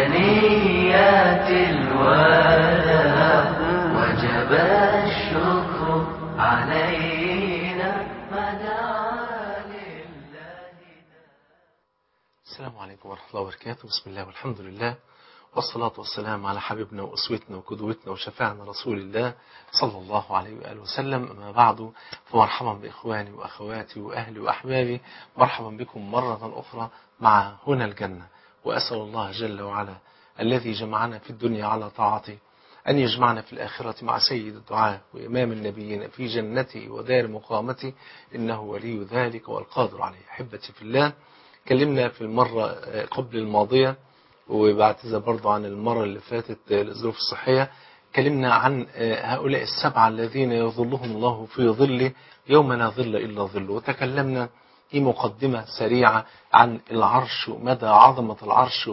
ثنيات الوداع وجب الشكر علينا مدعا لله. السلام عليكم ورحمة الله وبركاته. بسم الله والحمد لله والصلاة والسلام على حبيبنا وأسوتنا وقدوتنا وشفاعنا رسول الله صلى الله عليه وآله وسلم. أما بعد، فمرحبا بإخواني وأخواتي وأهلي وأحبابي، مرحبا بكم مرة أخرى مع هنا الجنة. وأسأل الله جل وعلا الذي جمعنا في الدنيا على طاعته أن يجمعنا في الآخرة مع سيد الدعاء وإمام النبيين في جنته ودار مقامته، إنه ولي ذلك والقادر عليه. أحبتي في الله، كلمنا في المرة قبل الماضية وبعتذر برضو عن المرة اللي فاتت للظروف الصحية. كلمنا عن هؤلاء السبعة الذين يظلهم الله في ظله يوم لا ظل إلا ظله، وتكلمنا في مقدمة سريعة عن العرش ومدى عظمة العرش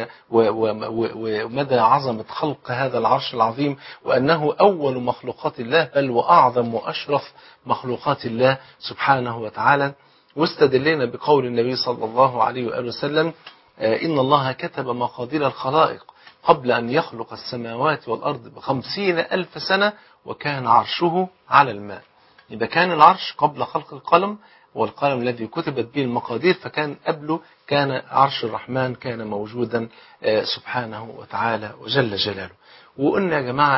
ومدى عظمة خلق هذا العرش العظيم، وأنه أول مخلوقات الله بل وأعظم وأشرف مخلوقات الله سبحانه وتعالى. واستدلنا بقول النبي صلى الله عليه وآله وسلم: إن الله كتب مقادير الخلائق قبل أن يخلق السماوات والأرض ب50,000 سنة وكان عرشه على الماء. إذا كان العرش قبل خلق القلم، والقلم الذي كتبت به المقادير، فكان قبله كان عرش الرحمن كان موجودا سبحانه وتعالى وجل جلاله. وقلنا يا جماعة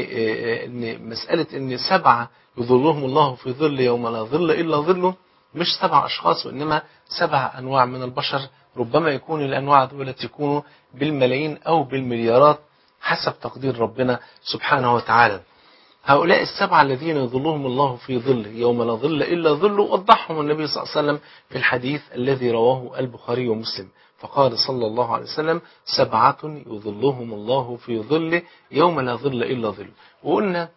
إن مسألة إن 7 يظلهم الله في ظل يوم لا ظل إلا ظله مش 7 أشخاص، وإنما 7 أنواع من البشر. ربما يكون الأنواع دول تكونوا بالملايين أو بالمليارات حسب تقدير ربنا سبحانه وتعالى. هؤلاء ال7 الذين يظلهم الله في ظله يوم لا ظل إلا ظله وضحهم النبي صلى الله عليه وسلم في الحديث الذي رواه البخاري ومسلم، فقال صلى الله عليه وسلم: 7 يظلهم الله في ظله يوم لا ظل إلا ظله. وقلنا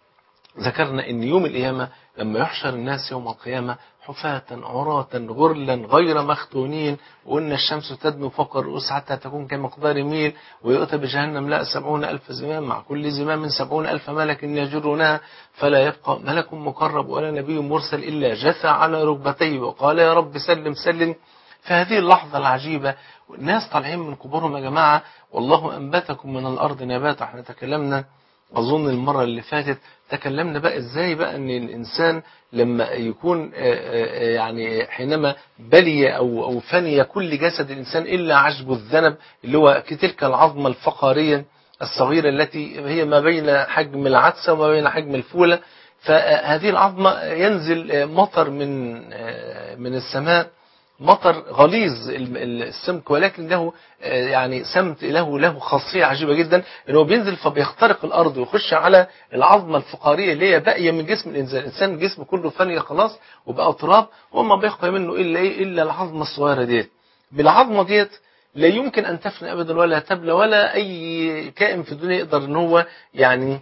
ذكرنا ان يوم القيامة لما يحشر الناس يوم القيامة حفاة عراة غرلا غير مختونين، وقلنا الشمس تدنو فوق الرؤوس حتى تكون كمقدار ميل، ويؤتى بجهنم لا 70,000 زمام، مع كل زمام 70,000 ملك يجرونها، فلا يبقى ملك مقرب ولا نبي مرسل إلا جثى على ركبتيه وقال: يا رب سلم سلم. في هذه اللحظة العجيبة الناس طالعين من قبورهم يا جماعة، والله أنبتكم من الأرض نباتا. احنا تكلمنا أظن المرة اللي فاتت تكلمنا بقى إزاي بقى أن الإنسان لما يكون يعني حينما بلي أو فني كل جسد الإنسان إلا عجب الذنب، اللي هو تلك العظمة الفقارية الصغيرة التي هي ما بين حجم العدسة وما بين حجم الفولة، فهذه العظمة ينزل مطر من السماء، مطر غليظ السمك، ولكن له يعني سمت، له خاصية عجيبة جدا، انه بينزل فبيخترق الارض ويخش على العظمة الفقارية اللي هي باقية من جسم الانسان. الانسان جسمه كله فانية خلاص وبقى تراب، وما بيبقى منه الا ايه؟ الا العظمة الصغيرة ديت. بالعظمة ديت لا يمكن ان تفنى ابدا ولا تبلى، ولا اي كائن في الدنيا يقدر ان هو يعني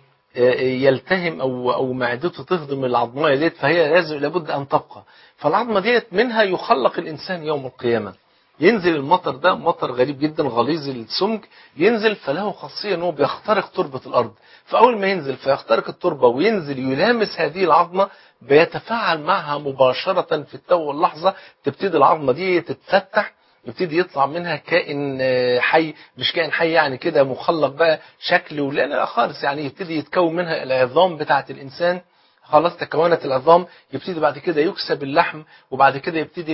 يلتهم او معدته تهضم العظمية ديت، فهي لازم لابد ان تبقى. فالعظمة ديت منها يخلق الانسان يوم القيامة. ينزل المطر ده مطر غريب جدا غليظ السمك، ينزل فله خاصية انه بيخترق تربة الارض، فاول ما ينزل فيخترق التربة وينزل يلامس هذه العظمة بيتفاعل معها مباشرة في التو واللحظة، تبتدي العظمة دي تتفتح، يبتدي يطلع منها كائن حي، مش كائن حي يعني كده مخلق بقى شكل ولا لا خالص، يعني يبتدي يتكون منها العظام بتاعة الإنسان. خلاص تكونت العظام، يبتدي بعد كده يكسب اللحم، وبعد كده يبتدي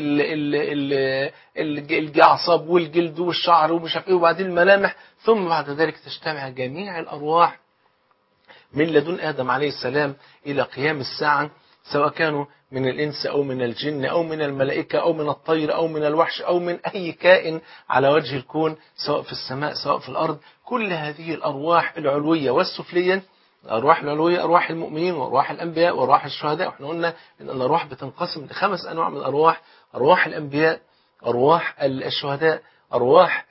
الأعصاب والجلد والشعر ومش عارف ايه، وبعدين الملامح، ثم بعد ذلك تجتمع جميع الأرواح من لدن آدم عليه السلام إلى قيام الساعة، سواء كانوا من الإنس أو من الجن أو من الملائكة أو من الطير أو من الوحش أو من أي كائن على وجه الكون، سواء في السماء سواء في الأرض. كل هذه الأرواح العلوية والسفلية، الأرواح العلوية أرواح المؤمنين وأرواح الأنبياء وأرواح الشهداء، وإحنا قلنا إن الأرواح بتنقسم ل5 أنواع من الأرواح: أرواح الأنبياء، أرواح الشهداء، أرواح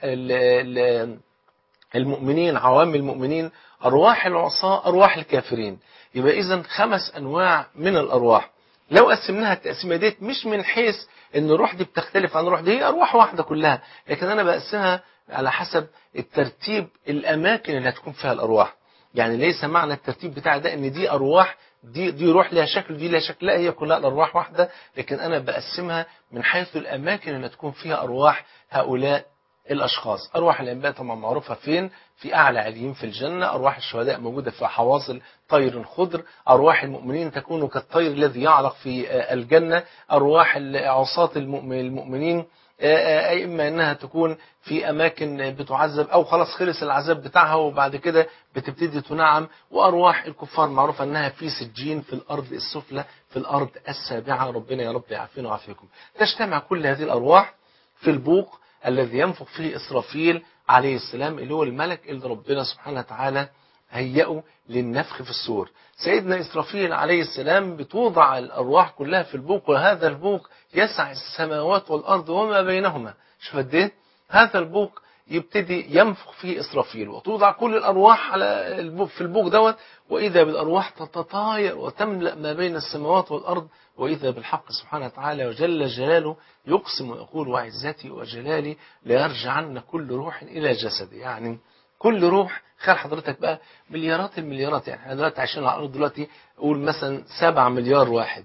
المؤمنين عوام المؤمنين، أرواح العصاة، أرواح الكافرين. يبقى إذن 5 أنواع من الأرواح. لو قسمناها التقسيمة ديت مش من حيث ان الروح دي بتختلف عن الروح دي، هي أرواح واحدة كلها، لكن أنا بقسمها على حسب الترتيب الأماكن اللي هتكون فيها الأرواح. يعني ليس معنى الترتيب بتاع ده ان دي أرواح دي روح لها شكل ودي لها شكل، لا، هي كلها الأرواح واحدة، لكن أنا بقسمها من حيث الأماكن اللي تكون فيها أرواح هؤلاء الأشخاص. أرواح الأنبياء طبعا معروفة فين؟ في أعلى عليين في الجنة. أرواح الشهداء موجودة في حواصل طير خضر. أرواح المؤمنين تكون كالطير الذي يعلق في الجنة. أرواح عصاة المؤمنين إما أنها تكون في أماكن بتعذب أو خلاص خلص العذاب بتاعها وبعد كده بتبتدي تنعم. وأرواح الكفار معروفة أنها في سجين في الأرض السفلى في الأرض السابعة. ربنا يا رب يعافينا ويعافيكم. تجتمع كل هذه الأرواح في البوق الذي ينفخ فيه إسرافيل عليه السلام، اللي هو الملك اللي ربنا سبحانه وتعالى هيئه للنفخ في الصور. سيدنا إسرافيل عليه السلام بتوضع الأرواح كلها في البوق، وهذا البوق يسع السماوات والأرض وما بينهما. شوف قد إيه هذا البوق يبتدي ينفخ فيه إسرافيل، وتوضع كل الأرواح على في البوق دوت، وإذا بالأرواح تتطاير وتملأ ما بين السماوات والأرض، وإذا بالحق سبحانه وتعالى وجل جلاله يقسم ويقول وعزتي وجلالي ليرجعن كل روح إلى جسد. يعني كل روح، خير حضرتك بقى مليارات المليارات، يعني احنا دلوقتي عايشين على الأرض دلوقتي قول مثلا 7 مليار واحد،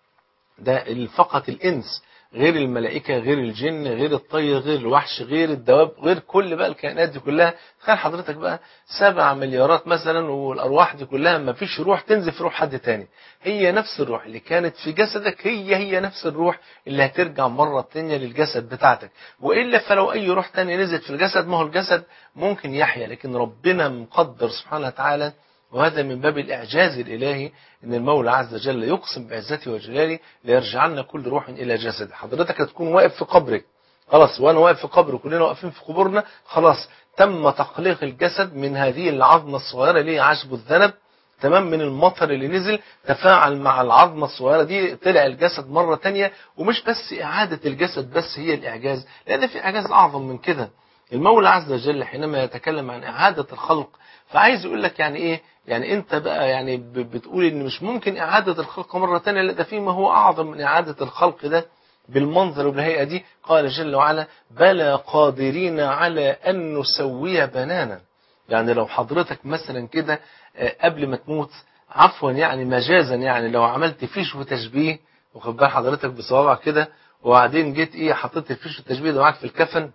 ده فقط الإنس، غير الملائكة غير الجن غير الطير غير الوحش غير الدواب غير كل بقى الكائنات دي كلها. تخيل حضرتك بقى 7 مليارات مثلا، والأرواح دي كلها ما فيش روح تنزل في روح حد تاني، هي نفس الروح اللي كانت في جسدك هي نفس الروح اللي هترجع مرة تانية للجسد بتاعتك. وإلا فلو أي روح تانية نزلت في الجسد، ما هو الجسد ممكن يحيا، لكن ربنا مقدر سبحانه وتعالى. وهذا من باب الإعجاز الإلهي إن المولى عز وجل يقسم بعزته وجلاله ليرجعن كل روح إلى جسد. حضرتك هتكون واقف في قبرك خلاص، وأنا واقف في قبر، كلنا واقفين في قبورنا خلاص، تم تخليق الجسد من هذه العظمة الصغيرة اللي هي عشب الذنب، تمام، من المطر اللي نزل تفاعل مع العظمة الصغيرة دي طلع الجسد مرة تانية. ومش بس إعادة الجسد بس هي الإعجاز، لأن في إعجاز أعظم من كده. المولى عز وجل حينما يتكلم عن إعادة الخلق فعايز يقول لك يعني إيه، يعني أنت بقى يعني بتقول إن مش ممكن إعادة الخلق مرة تانية، لا ده في ما هو أعظم من إعادة الخلق ده بالمنظر وبالهيئة دي. قال جل وعلا بلى قادرين على أن نسوي بنانا. يعني لو حضرتك مثلا كده قبل ما تموت، عفوا يعني مجازا، يعني لو عملت فيش وتشبيه واخد بال حضرتك بصوابعك كده، وبعدين جيت ايه حطيت الفيش والتشبيه ده معاك في الكفن،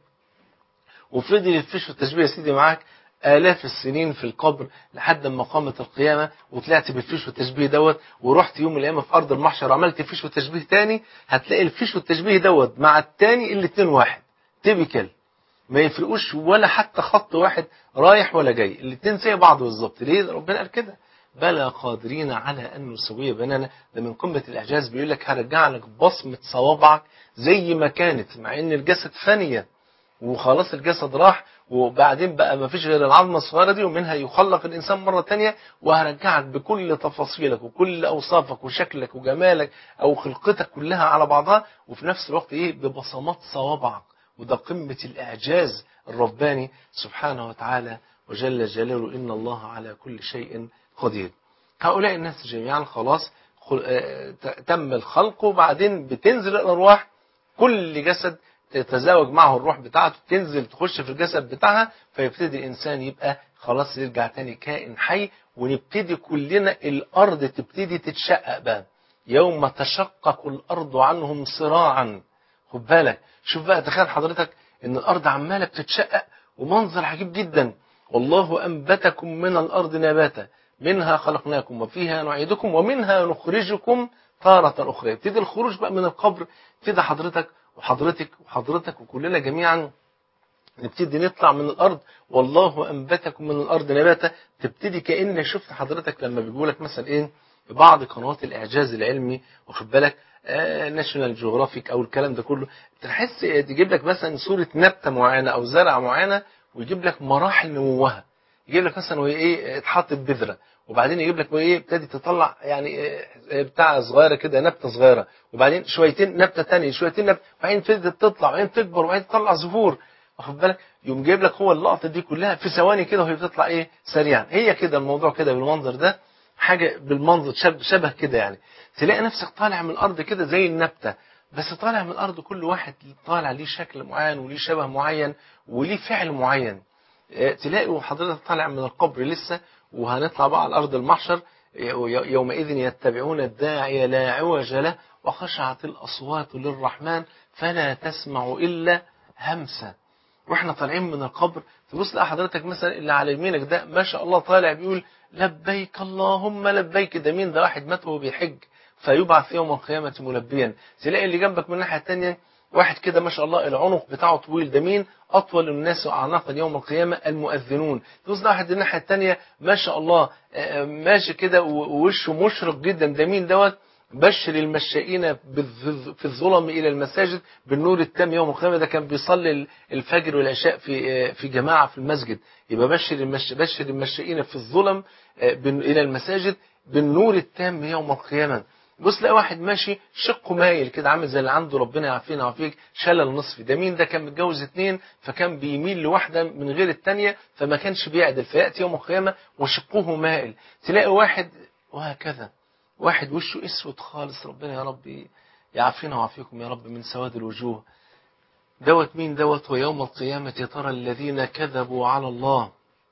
وفضل الفيش والتشبيه يا سيدي معاك آلاف السنين في القبر لحد ما قامت القيامة، وطلعت بالفيش والتشبيه دوت، ورحت يوم من الأيام في أرض المحشر وعملت فيش والتشبيه تاني، هتلاقي الفيش والتشبيه دوت مع التاني الاتنين واحد تيبيكال، ما يفرقوش ولا حتى خط واحد رايح ولا جاي، الاتنين زي بعض بالظبط. ليه؟ ربنا قال كده بلى قادرين على أن نسوي بنانا. ده من قمة الإعجاز، بيقول لك هرجع لك بصمة صوابعك زي ما كانت، مع إن الجسد فانية وخلاص الجسد راح، وبعدين بقى ما فيش غير العظمة الصغيرة دي، ومنها يخلق الإنسان مرة تانية، وهرجعك بكل تفاصيلك وكل أوصافك وشكلك وجمالك أو خلقتك كلها على بعضها، وفي نفس الوقت إيه ببصمات صوابعك. وده قمة الإعجاز الرباني سبحانه وتعالى وجل جلاله، إن الله على كل شيء قدير. هؤلاء الناس جميعا خلاص تم الخلق، وبعدين بتنزل الأرواح، كل جسد تتزاوج معه الروح بتاعته تنزل تخش في الجسد بتاعها، فيبتدي الإنسان يبقى خلاص يرجع تاني كائن حي، ونبتدي كلنا الأرض تبتدي تتشقق بقى، يوم تشقق الأرض عنهم صراعا. خد بالك، شوف بقى تخيل حضرتك ان الأرض عمالة بتتشقق، ومنظر عجيب جدا، والله أنبتكم من الأرض نباتا منها خلقناكم وفيها نعيدكم ومنها نخرجكم تارة أخرى. يبتدي الخروج بقى من القبر، ابتدى حضرتك وحضرتك وكلنا جميعا نبتدي نطلع من الأرض، والله أنبتكم من الأرض نباتا. تبتدي كأن شفت حضرتك لما بيقولك مثلا إيه بعض قنوات الإعجاز العلمي، واخد بالك ناشونال جيوغرافيك أو الكلام ده كله، تحس تجيب لك مثلا صورة نبتة معينة أو زرع معينة، ويجيب لك مراحل نموها، يجيب لك مثلا وهي إيه اتحطت بذرة، وبعدين يجيب لك وهي ابتدت تطلع يعني بتاع صغيرة كده نبتة صغيرة، وبعدين شويتين نبتة تانية شويتين نبتة، وبعدين ابتدت تطلع وبعدين تكبر وبعدين تطلع زهور، واخد بالك يوم جايب لك هو اللقطة دي كلها في ثواني كده وهي بتطلع ايه سريعا. هي كده الموضوع كده بالمنظر ده، حاجة بالمنظر شبه كده، يعني تلاقي نفسك طالع من الأرض كده زي النبتة، بس طالع من الأرض كل واحد طالع ليه شكل معين وليه شبه معين وليه فعل معين. تلاقي حضرتك طالع من القبر لسه، وهنطلع بقى على أرض المحشر، يومئذ يتبعون الداعي لا عوج له وخشعت الأصوات للرحمن فلا تسمع إلا همسا. واحنا طالعين من القبر تبص لقى حضرتك مثلا اللي على يمينك ده ما شاء الله طالع بيقول لبيك اللهم لبيك. ده مين؟ ده واحد مات وهو بيحج فيبعث يوم القيامة ملبيا. تلاقي اللي جنبك من الناحية الثانية واحد كده ما شاء الله العنق بتاعه طويل. ده مين؟ أطول الناس أعناقا يوم القيامة المؤذنون. تبص واحد الناحية الثانية ما شاء الله ماشي كده ووشه مشرق جدا. ده مين دوت؟ بشر المشائين في الظلم إلى المساجد بالنور التام يوم القيامة. ده كان بيصلي الفجر والعشاء في جماعة في المسجد. يبقى بشر المشائين في الظلم إلى المساجد بالنور التام يوم القيامة. بص لاقي واحد ماشي شقه مايل كده عامل زي اللي عنده ربنا يعافينا ويعافيك شلل نصفي. ده مين؟ ده كان متجوز 2 فكان بيميل لواحدة من غير الثانية فما كانش بيعدل فيأتي يوم القيامة وشقه مائل. تلاقي واحد وهكذا واحد وشه اسود خالص. ربنا يا رب يعافينا ويعافيكم يا رب من سواد الوجوه. دوت مين دوت؟ ويوم القيامة ترى الذين كذبوا على الله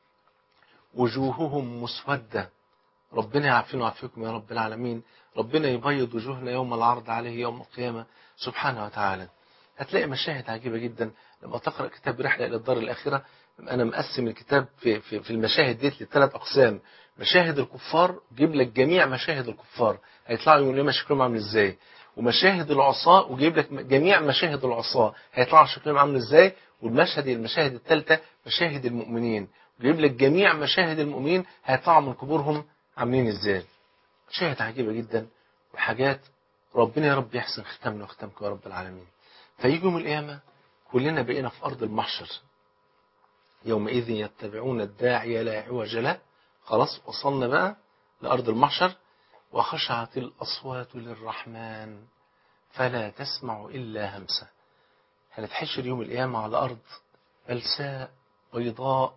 وجوههم مسودة. ربنا يعافينا ويعافيكم يا رب العالمين. ربنا يبيض وجوهنا يوم العرض عليه يوم القيامة سبحانه وتعالى. هتلاقي مشاهد عجيبة جدا لما تقرأ كتاب رحلة إلى الدار الآخرة. أنا مقسم الكتاب في المشاهد ديت لثلاث أقسام. مشاهد الكفار جيب لك جميع مشاهد الكفار هيطلعوا يقولوا لنا شكلهم عامل ازاي، ومشاهد العصاة وجيب لك جميع مشاهد العصاة هيطلعوا شكلهم عامل ازاي، المشاهد الثالثة مشاهد المؤمنين وجيب لك جميع مشاهد المؤمنين هيطلعوا من قبورهم عاملين ازاي. مشاهد عجيبة جدا وحاجات ربنا يا رب يحسن ختامنا وختامكم يا رب العالمين. فيجي يوم القيامة كلنا بقينا في أرض المحشر. يومئذ يتبعون الداعي لا عوج له. خلاص وصلنا بقى لأرض المحشر. وخشعت الأصوات للرحمن فلا تسمع إلا همسة. هنتحشر يوم القيامة على أرض بلساء بيضاء.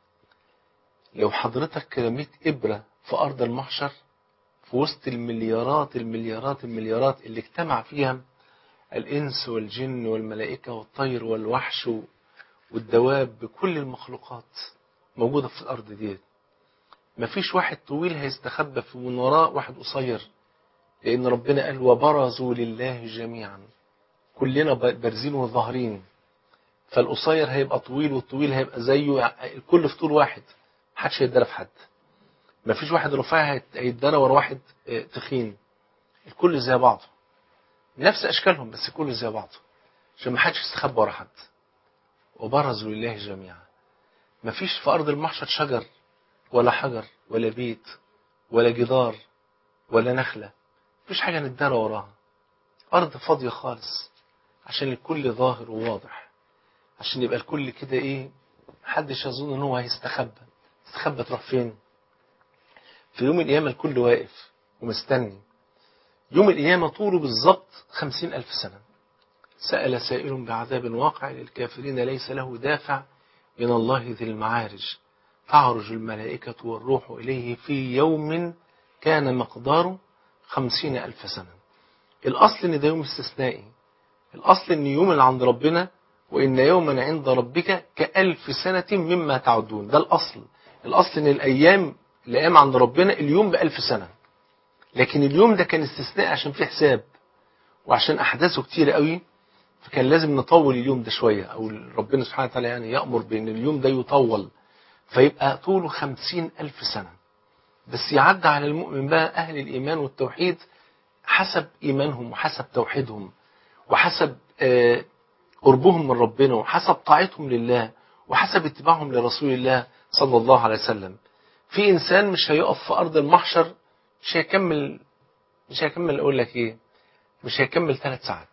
لو حضرتك رميت إبرة في أرض المحشر في وسط المليارات اللي اجتمع فيها الإنس والجن والملائكة والطير والوحش والدواب بكل المخلوقات موجودة في الأرض دي، مفيش واحد طويل هيستخبى من وراء واحد قصير، لأن ربنا قال وبرزوا لله جميعا. كلنا بارزين وظاهرين. فالقصير هيبقى طويل والطويل هيبقى زيه. الكل في طول واحد محدش هيتدرى في حد. مفيش واحد رفيع هيتدرى ورا واحد تخين. الكل زي بعضه نفس أشكالهم بس الكل زي بعضه عشان محدش يستخبى ورا حد. وبرزوا لله جميعا. مفيش في أرض المحشر شجر ولا حجر ولا بيت ولا جدار ولا نخلة. مفيش حاجة نتدارى وراها. أرض فاضية خالص عشان الكل ظاهر وواضح. عشان يبقى الكل كده إيه محدش يظن إن هو هيستخبى. تستخبى تروح فين؟ في يوم القيامة الكل واقف ومستني. يوم القيامة طوله بالظبط 50,000 سنة. سأل سائل بعذاب واقع للكافرين ليس له دافع من الله ذي المعارج. تعرج الملائكة والروح إليه في يوم كان مقداره 50,000 سنة. الأصل إن ده يوم استثنائي. الأصل إن يوم اللي عند ربنا وإن يوما عند ربك كألف سنة مما تعدون. ده الأصل. الأصل إن الأيام عند ربنا اليوم بألف سنة. لكن اليوم ده كان استثناء عشان فيه حساب وعشان أحداثه كتير قوي. فكان لازم نطول اليوم ده شوية أو ربنا سبحانه وتعالى يعني يأمر بأن اليوم ده يطول فيبقى طوله 50,000 سنة. بس يعدى على المؤمن بقى أهل الإيمان والتوحيد حسب إيمانهم وحسب توحيدهم وحسب قربهم من ربنا وحسب طاعتهم لله وحسب اتباعهم لرسول الله صلى الله عليه وسلم. في إنسان مش هيقف في أرض المحشر مش هيكمل أقول لك إيه مش هيكمل 3 ساعات.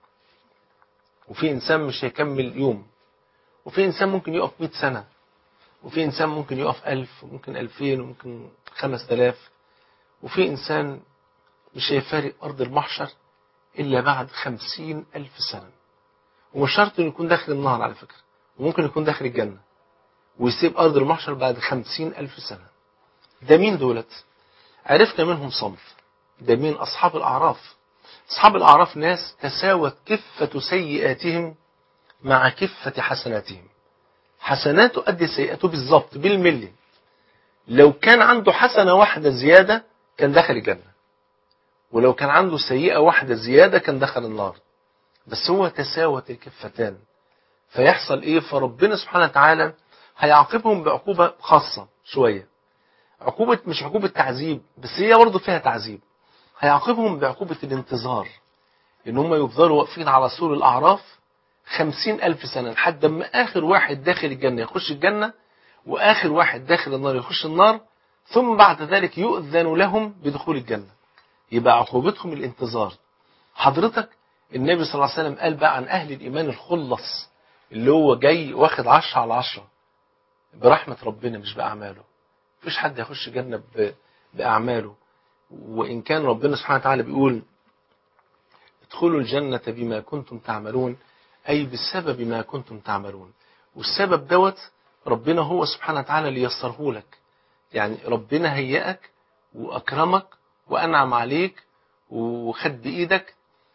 وفي إنسان مش هيكمل يوم. وفي إنسان ممكن يقف 100 سنة. وفي إنسان ممكن يقف 1000 وممكن 2000 وممكن 5000. وفي إنسان مش هيفارق أرض المحشر إلا بعد 50,000 سنة. ومش شرط إنه يكون داخل النار على فكرة. وممكن يكون داخل الجنة ويسيب أرض المحشر بعد 50,000 سنة. ده مين دولت؟ عرفنا منهم صنف. ده مين؟ أصحاب الأعراف. أصحاب الأعراف ناس تساوت كفة سيئاتهم مع كفة حسناتهم. حسناته قد سيئاته بالظبط بالملي. لو كان عنده حسنة واحدة زيادة كان دخل الجنة. ولو كان عنده سيئة واحدة زيادة كان دخل النار. بس هو تساوت الكفتان. فيحصل ايه؟ فربنا سبحانه وتعالى هيعاقبهم بعقوبة خاصة شوية، عقوبة مش عقوبة تعذيب بس هي برضه فيها تعذيب. هيعاقبهم بعقوبة الانتظار، ان هم يفضلوا واقفين على سور الاعراف 50,000 سنة لحد ما اخر واحد داخل الجنة يخش الجنة، واخر واحد داخل النار يخش النار، ثم بعد ذلك يؤذن لهم بدخول الجنة. يبقى عقوبتهم الانتظار. حضرتك النبي صلى الله عليه وسلم قال بقى عن اهل الايمان الخلص اللي هو جاي واخد 10/10 برحمة ربنا مش بأعماله. مفيش حد يخش جنة بأعماله، وإن كان ربنا سبحانه وتعالى بيقول ادخلوا الجنة بما كنتم تعملون، أي بسبب ما كنتم تعملون. والسبب دوت ربنا هو سبحانه وتعالى اللي يسره لك. يعني ربنا هيئك وأكرمك وأنعم عليك وخد بإيدك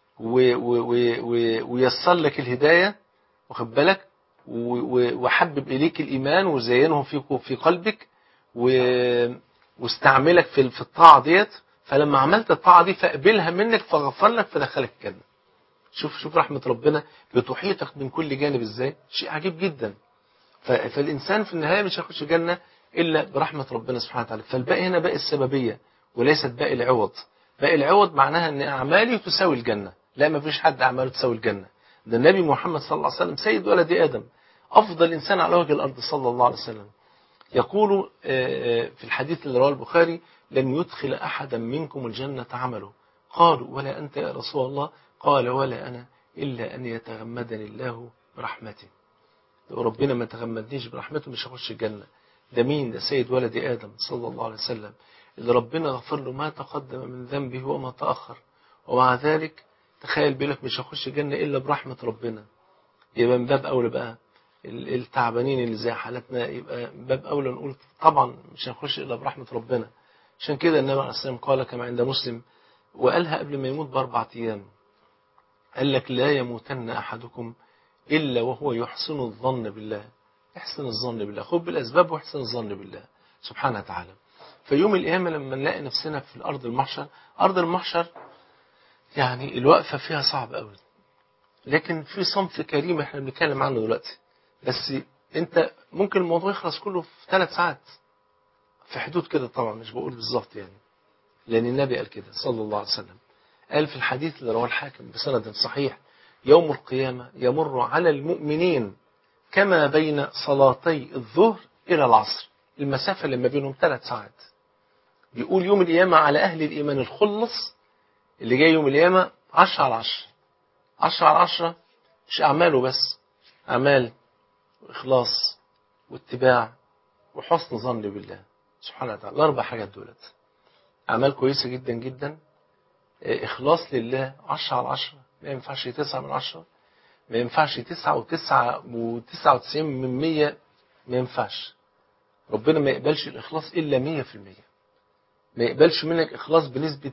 ويسر لك الهداية، واخد بالك، وحبب إليك الإيمان وزينه في قلبك، واستعملك في الطاعة ديت. فلما عملت الطاعة دي فقبلها منك فغفر لك فدخلك الجنة. شوف رحمة ربنا بتحيطك من كل جانب ازاي، شيء عجيب جدا. فالإنسان في النهاية مش هيخش الجنة إلا برحمة ربنا سبحانه وتعالى. فالباقي هنا باقي السببية وليست باقي العوض. باقي العوض معناها أن أعمالي تساوي الجنة. لا، ما فيش حد أعماله تساوي الجنة. ده النبي محمد صلى الله عليه وسلم سيد ولد آدم، أفضل إنسان على وجه الأرض صلى الله عليه وسلم، يقول في الحديث اللي رواه البخاري: لن يدخل أحدا منكم الجنة عمله. قالوا: ولا أنت يا رسول الله؟ قال: ولا أنا إلا أن يتغمدني الله برحمته. لو ربنا ما تغمدنيش برحمته مش هخش الجنة. ده مين؟ ده سيد ولد آدم صلى الله عليه وسلم، اللي ربنا غفر له ما تقدم من ذنبه وما تأخر، ومع ذلك تخيل بيقولك مش هخش الجنة إلا برحمة ربنا. يبقى من باب أولى بقى التعبانين اللي زي حالتنا، يبقى من باب أولى نقول طبعا مش هنخش إلا برحمة ربنا. عشان كده النبي عليه الصلاة والسلام قال كما عند مسلم، وقالها قبل ما يموت ب4 أيام، قال لك: لا يموتن أحدكم إلا وهو يحسن الظن بالله. احسن الظن بالله، خذ بالأسباب واحسن الظن بالله سبحانه وتعالى. في يوم القيامة لما نلاقي نفسنا في الأرض المحشر، أرض المحشر يعني الوقفة فيها صعب قوي، لكن في صنف كريم احنا بنتكلم عنه دلوقتي. بس انت ممكن الموضوع يخلص كله في 3 ساعات، في حدود كده طبعا، مش بقول بالظبط يعني، لأن النبي قال كده صلى الله عليه وسلم. قال في الحديث اللي رواه الحاكم بسند صحيح: يوم القيامة يمر على المؤمنين كما بين صلاتي الظهر إلى العصر، المسافة اللي ما بينهم 3 ساعات. بيقول يوم القيامة على أهل الإيمان الخلص اللي جاي يوم القيامة 10/10. 10/10 مش أعماله بس، أعمال وإخلاص واتباع وحسن ظن بالله سبحانه وتعالى. ال4 حاجات دولت أعمال كويسة جدا جدا، إخلاص لله 10/10، ما ينفعش 9/10، ما ينفعش 99.99%، ما ينفعش. ربنا ما يقبلش الإخلاص إلا 100%. ما يقبلش منك إخلاص بنسبة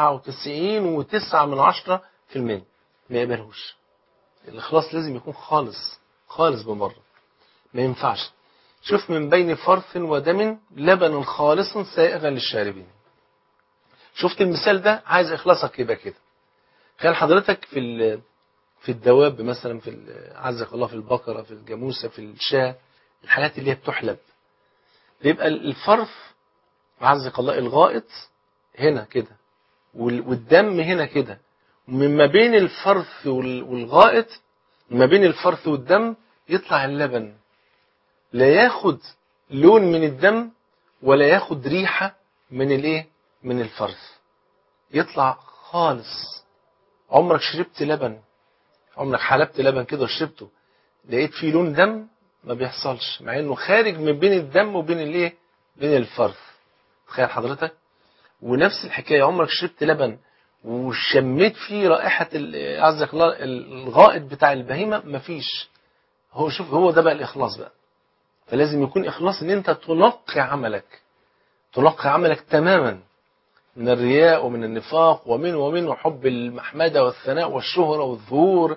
99.9%، ما يقبلهوش. الإخلاص لازم يكون خالص خالص بمرة، ما ينفعش. شوف: من بين فرث ودم لبن خالص سائغا للشاربين. شفت المثال ده؟ عايز إخلاصك يبقى كده. كان حضرتك في الدواب مثلا، عزك الله، في البقرة، في الجاموسة، في الشاة، الحاجات اللي هي بتحلب، بيبقى الفرث عزك الله الغائط هنا كده، والدم هنا كده، ومن ما بين الفرث والغائط، ما بين الفرث والدم يطلع اللبن، لا ياخد لون من الدم ولا ياخد ريحة من الايه، من الفرث، يطلع خالص. عمرك شربت لبن، عمرك حلبت لبن كده وشربته لقيت فيه لون دم؟ ما بيحصلش، مع انه خارج من بين الدم وبين الايه، بين الفرث. تخيل حضرتك. ونفس الحكاية، عمرك شربت لبن وشميت فيه رائحة عزك الله الغائط بتاع البهيمة؟ مفيش. شوف، هو ده بقى الإخلاص بقى. فلازم يكون إخلاص ان انت تنقي عملك تماما من الرياء ومن النفاق ومن وحب المحمدة والثناء والشهرة والظهور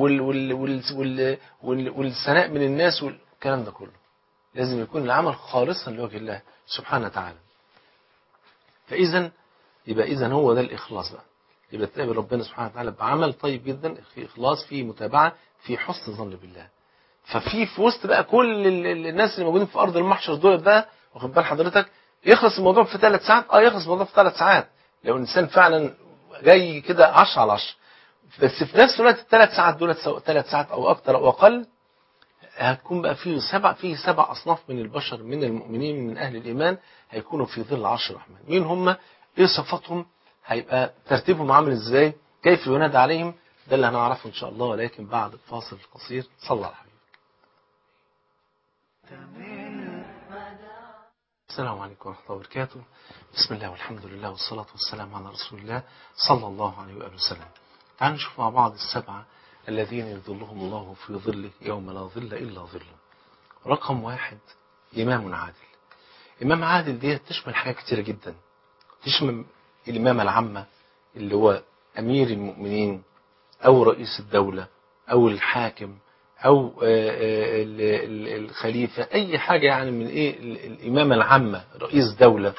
والثناء من الناس والكلام ده كله. لازم يكون العمل خالصا لوجه الله سبحانه وتعالى. إذا هو ده الإخلاص بقى. يبقى تقابل ربنا سبحانه وتعالى بعمل طيب جدا، في إخلاص، في متابعة، في حسن ظن بالله. ففي وسط بقى كل الناس اللي موجودين في ارض المحشر دول بقى، واخد بال حضرتك، يخلص الموضوع في 3 ساعات. يخلص الموضوع في 3 ساعات لو الانسان فعلا جاي كده 10 على 10. بس في نفس الوقت ال3 ساعات دول، سواء 3 ساعات او اكتر او اقل، هتكون بقى فيه 7 أصناف من البشر، من المؤمنين من أهل الإيمان، هيكونوا في ظل عرش الرحمن. مين هم؟ إيه صفاتهم؟ هيبقى ترتيبهم عامل إزاي؟ كيف ينادى عليهم؟ ده اللي هنعرفه إن شاء الله، ولكن بعد الفاصل القصير. صلى على حبيبك. السلام عليكم ورحمة الله وبركاته. بسم الله والحمد لله والصلاة والسلام على رسول الله صلى الله عليه وآله وسلم. تعالوا نشوف مع بعض السبعة الذين يظلهم الله في ظله يوم لا ظل إلا ظله. رقم 1: إمام عادل. إمام عادل دي تشمل حاجات كتيرة جدا. تشمل الإمامة العامة اللي هو أمير المؤمنين أو رئيس الدولة أو الحاكم أو الخليفة، أي حاجة يعني من الإمامة العامة، رئيس دولة.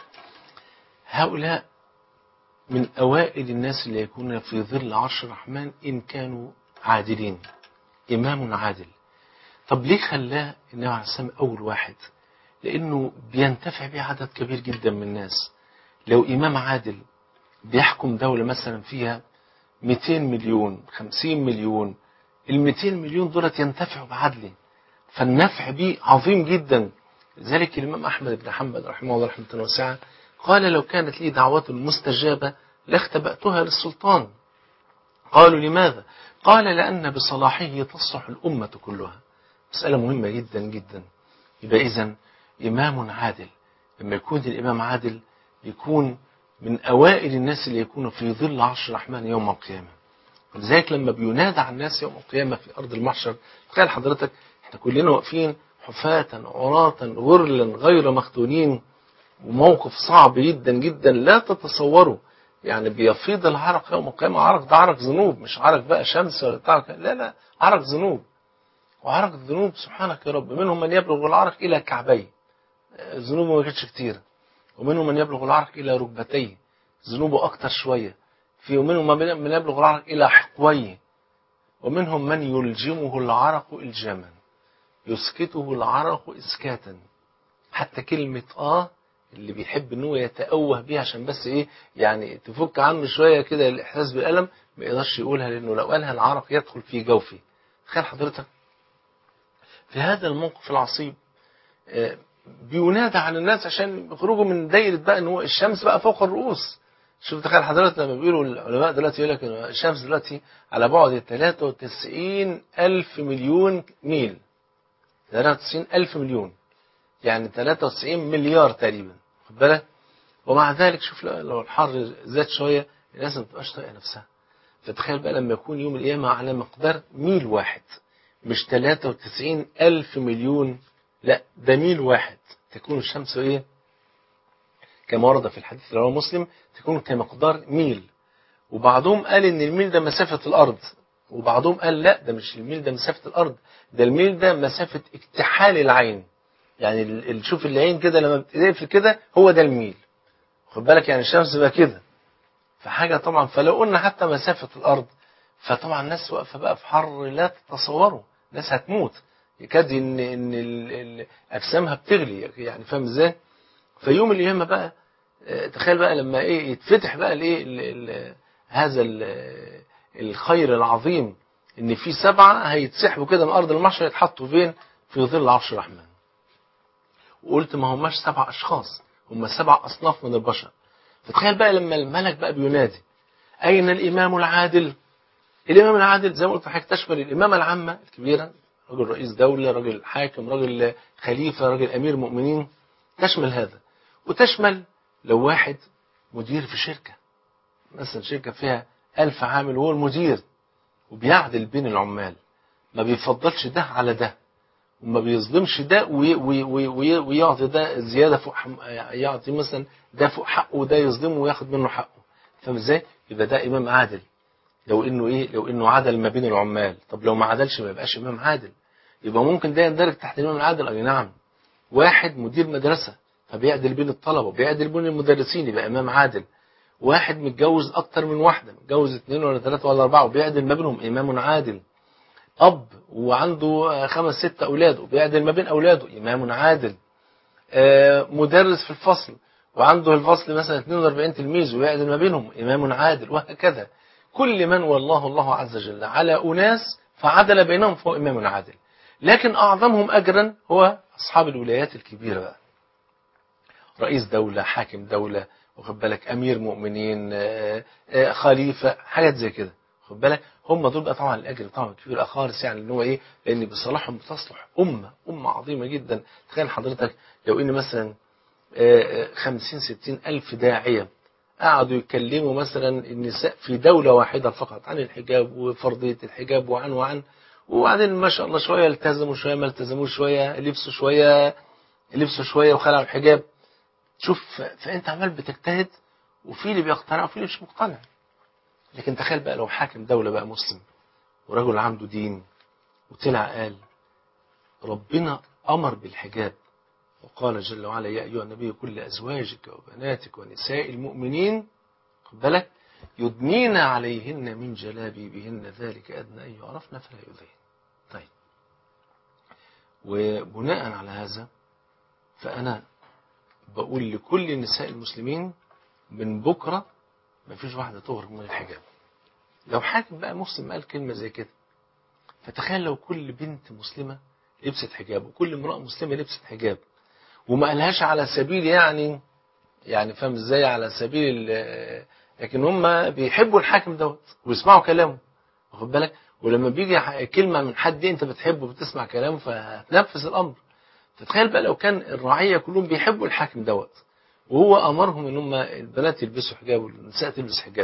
هؤلاء من أوائل الناس اللي يكونون في ظل عرش الرحمن إن كانوا عادلين. إمام عادل. طب ليه خلاه النبي عليه السلام أول واحد؟ لأنه بينتفع به عدد كبير جدا من الناس. لو إمام عادل بيحكم دولة مثلا فيها 200 مليون 50 مليون، ال200 مليون دولت ينتفعوا بعدله، فالنفع به عظيم جدا. لذلك الإمام أحمد بن حنبل رحمه الله رحمة واسعة قال: لو كانت لي دعوة مستجابة لاختبأتها للسلطان. قالوا: لماذا؟ قال: لأن بصلاحه تصلح الأمة كلها. مسألة مهمة جدا جدا. يبقى إذن إمام عادل، لما يكون الإمام عادل يكون من أوائل الناس اللي يكونوا في ظل عرش الرحمن يوم القيامة. ولذلك لما بينادى على الناس يوم القيامة في أرض المحشر، تخيل حضرتك احنا كلنا واقفين حفاة عراة غرلا غير مختونين، وموقف صعب جدا جدا لا تتصوره. يعني بيفيض العرق يوم القيامة. عرق ده عرق ذنوب، مش عرق بقى شمس ولا بتاع، لا، عرق ذنوب. وعرق الذنوب سبحانك يا رب، منهم من يبلغ العرق إلى كعبيه، ذنوبه ما كانتش كتيرة. ومنهم من يبلغ العرق إلى ركبتيه، ذنوبه أكتر شوية. ومنهم من يبلغ العرق إلى حقويه. ومنهم من يلجمه العرق إلجاما، يسكته العرق إسكاتا. حتى كلمة اللي بيحب ان هو يتأوه بيها عشان بس يعني تفك عنه شوية كده الإحساس بالألم، ما يقدرش يقولها، لأنه لو قالها العرق يدخل في جوفه. تخيل حضرتك في هذا الموقف العصيب بينادى على الناس عشان يخرجوا من دايرة بقى ان هو الشمس بقى فوق الرؤوس. شوف تخيل حضرتك لما بيقولوا العلماء دلوقتي يقول لك ان الشمس دلوقتي على بعد 93 ألف مليون ميل. 93 ألف مليون يعني 93 مليار تقريبا، خد بالك. ومع ذلك شوف لو الحر زاد شوية الناس ما بتبقاش طايقة نفسها. فتخيل بقى لما يكون يوم القيامة على مقدار ميل واحد، مش 93 ألف مليون، لا ده ميل واحد، تكون الشمس كما ورد في الحديث اللي رواه مسلم، تكون كمقدار ميل. وبعضهم قال ان الميل ده مسافة الارض، وبعضهم قال لا ده مش الميل ده مسافة الارض، ده الميل ده مسافة اكتحال العين. يعني شوف العين كده لما بتقفل كده هو ده الميل، خد بالك. يعني الشمس بقى كده، فحاجة طبعا. فلو قلنا حتى مسافة الارض، فطبعا الناس واقفة بقى في حر لا تتصوروا، الناس هتموت، يكاد ان اجسامها بتغلي، يعني فاهم ازاي. فيوم القيامة بقى تخيل بقى لما يتفتح بقى هذا الخير العظيم، ان في 7 هيتسحبوا كده من ارض المحشر، يتحطوا فين؟ في ظل عرش الرحمن. وقلت ما هماش 7 اشخاص، هم 7 اصناف من البشر. فتخيل بقى لما الملك بقى بينادي: اين الامام العادل؟ الامام العادل زي ما قلت لحضرتك تشمل الامامه العامه الكبيره، راجل رئيس دوله، راجل حاكم، راجل خليفه، راجل امير مؤمنين، تشمل هذا. وتشمل لو واحد مدير في شركة، مثلا شركة فيها 1000 عامل وهو المدير، وبيعدل بين العمال، ما بيفضلش ده على ده، وما بيظلمش ده ويعطي ده زيادة فوق يعطي مثلا ده فوق حقه وده يظلمه وياخد منه حقه. فاهم ازاي؟ يبقى ده إمام عادل. لو انه عدل ما بين العمال. طب لو ما عدلش ما يبقاش إمام عادل. يبقى ممكن ده يندرج تحت الإمام العادل. أي نعم. واحد مدير مدرسة فبيعدل بين الطلبة وبيعدل بين المدرسين، يبقى إمام عادل. واحد متجوز أكتر من واحدة، متجوز 2 ولا 3 ولا 4 وبيعدل ما بينهم، إمام عادل. أب وعنده 5 6 أولاد وبيعدل ما بين أولاده، إمام عادل. مدرس في الفصل وعنده الفصل مثلا 42 تلميذ ويعدل ما بينهم، إمام عادل. وهكذا كل من والله الله عز وجل على أناس فعدل بينهم فهو إمام عادل. لكن أعظمهم أجرا هو أصحاب الولايات الكبيرة بقى، رئيس دولة، حاكم دولة، واخد بالك، أمير مؤمنين، خليفة، حاجات زي كده، واخد بالك. هم دول بقى طبعا الأجر طبعا كبير خالص، يعني إن هو إيه، لأن بصلاحهم بتصلح أمة عظيمة جدا. تخيل حضرتك لو إن مثلا 50 60 ألف داعية قعدوا يتكلموا مثلا النساء في دولة واحدة فقط عن الحجاب وفرضية الحجاب وبعدين ما شاء الله شوية التزموا شوية ما التزموش، شوية لبسوا شوية وخلعوا الحجاب. شوف، فأنت عمال بتجتهد وفي اللي بيقتنع وفي اللي مش مقتنع. لكن تخيل بقى لو حاكم دولة بقى مسلم ورجل عنده دين وطلع قال ربنا أمر بالحجاب وقال جل وعلا يا أيها النبي كل أزواجك وبناتك ونساء المؤمنين خد بالك يدنين عليهن من جلابيبهن ذلك أدنى أن يعرفن فلا يؤذين. طيب، وبناء على هذا فأنا بقول لكل نساء المسلمين من بكرة ما فيش واحدة تغرق من الحجاب. لو حاكم بقى مسلم قال كلمة زي كده، فتخيل لو كل بنت مسلمة لبست حجاب وكل امرأة مسلمة لبست حجاب وما قالهاش على سبيل يعني فاهم ازاي، على سبيل لكن هم بيحبوا الحاكم دوت ويسمعوا كلامه، واخد بالك. ولما بيجي كلمة من حد انت بتحبه بتسمع كلامه فهتنفذ الامر. تتخيل بقى لو كان الرعية كلهم بيحبوا الحاكم دوت وهو امرهم ان هم البنات يلبسوا حجاب والنساء تلبس حجاب،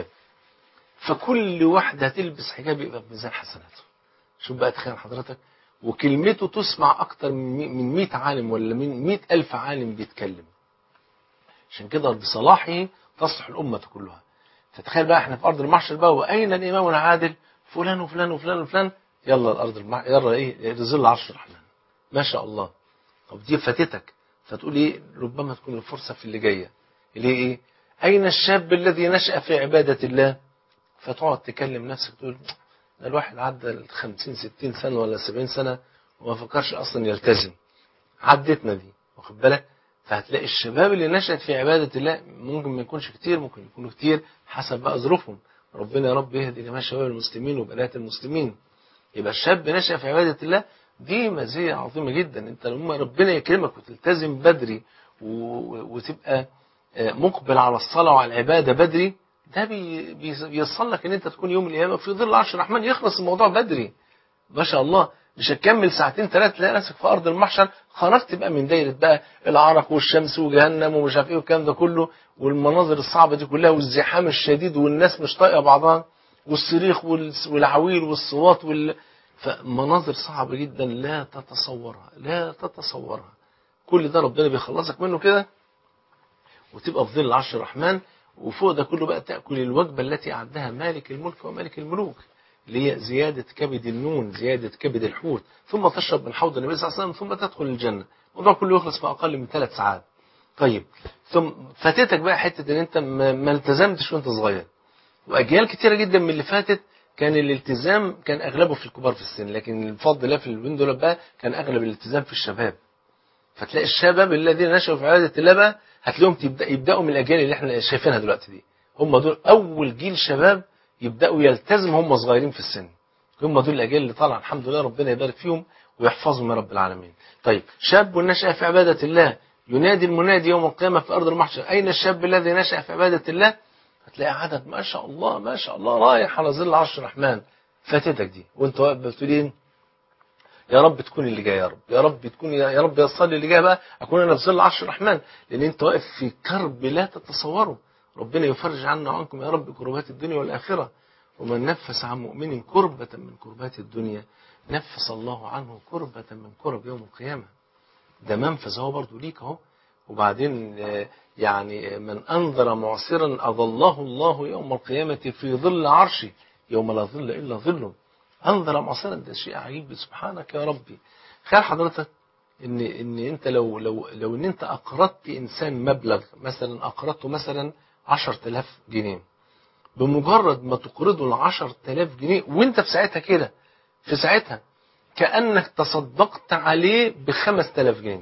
فكل واحدة تلبس حجاب يبقى في ميزان حسناته. شوف بقى، تخيل حضرتك، وكلمته تسمع أكتر من 100 عالم ولا من 100,000 عالم بيتكلم. عشان كده بصلاحه تصلح الأمة كلها. فتخيل بقى احنا في أرض المحشر بقى، وأين الإمام العادل فلان وفلان وفلان وفلان، يلا الأرض يلا إيه ظل عرش الرحمن ما شاء الله. طب دي فاتتك، فتقول إيه ربما تكون الفرصة في اللي جاية اللي إيه، أين الشاب الذي نشأ في عبادة الله، فتقعد تكلم نفسك تقول ده الواحد عدى 50 60 سنة ولا 70 سنة وما فكرش أصلا يلتزم. عدتنا دي، واخد بالك. فهتلاقي الشباب اللي نشأت في عبادة الله ممكن ما يكونش كتير، ممكن يكونوا كتير حسب بقى ظروفهم. ربنا يا رب يهدي جميع شباب المسلمين وبنات المسلمين. يبقى الشاب نشأ في عبادة الله دي مزية عظيمة جدا. انت لما ربنا يكرمك وتلتزم بدري وتبقى مقبل على الصلاة وعلى العبادة بدري، ده بيصل لك ان انت تكون يوم القيامة في ظل عرش الرحمن. يخلص الموضوع بدري ما شاء الله، مش هتكمل ساعتين 3 تلاقي نفسك في ارض المحشر خرجت بقى من دايرة بقى العرق والشمس وجهنم ومش عارف ايه والكلام ده كله والمناظر الصعبة دي كلها والزحام الشديد والناس مش طايقة بعضها والصريخ والعويل والصوات فمناظر صعبة جدا لا تتصورها. كل ده ربنا بيخلصك منه كده وتبقى في ظل عرش الرحمن. وفوق ده كله بقى تأكل الوجبة التي أعدها مالك الملك ومالك الملوك، اللي هي زيادة كبد النون، زيادة كبد الحوت، ثم تشرب من حوض النبي صلى الله عليه وسلم ثم تدخل الجنة. الموضوع كله يخلص في أقل من 3 ساعات. طيب، ثم فاتتك بقى حتة ان انت ما التزمتش وانت صغير. واجيال كتيرة جدا من اللي فاتت كان الالتزام كان اغلبه في الكبار في السن، لكن الفضل الله في البين دول بقى كان اغلب الالتزام في الشباب. فتلاقي الشباب الذين نشأوا في عبادة الله بقى هتلاقيهم يبدأوا من الأجيال اللي احنا شايفينها دلوقتي دي. هم دول أول جيل شباب يبدأوا يلتزموا هم صغيرين في السن. هم دول الأجيال اللي طالعة الحمد لله، ربنا يبارك فيهم ويحفظهم يا رب العالمين. طيب، شاب نشأ في عبادة الله ينادي المنادي يوم القيامة في أرض المحشر أين الشاب الذي نشأ في عبادة الله؟ هتلاقي عدد ما شاء الله ما شاء الله رايح على ظل عرش الرحمن. فاتتك دي وانت واقف بتقول ايه؟ يا رب تكون اللي جاي، يا رب تكون، يا رب يصل لي اللي جاي بقى اكون انا في ظل عرش الرحمن، لان انت واقف في كرب لا تتصوره. ربنا يفرج عنا وعنكم يا رب كربات الدنيا والاخره. ومن نفس عن مؤمن كربة من كربات الدنيا نفس الله عنه كربة من كرب يوم القيامة. ده منفذ اهو برضه ليك اهو. وبعدين يعني من انذر معسرا اظله الله يوم القيامة في ظل عرشه يوم لا ظل الا ظله. انظر معصرا، ده شيء عجيب سبحانك يا ربي. خيال حضرتك ان انت لو ان انت اقرضت انسان مبلغ، مثلا اقرضته مثلا 10,000 جنيه، بمجرد ما تقرضه ال 10,000 جنيه وانت في ساعتها كده في ساعتها كأنك تصدقت عليه ب5000 جنيه.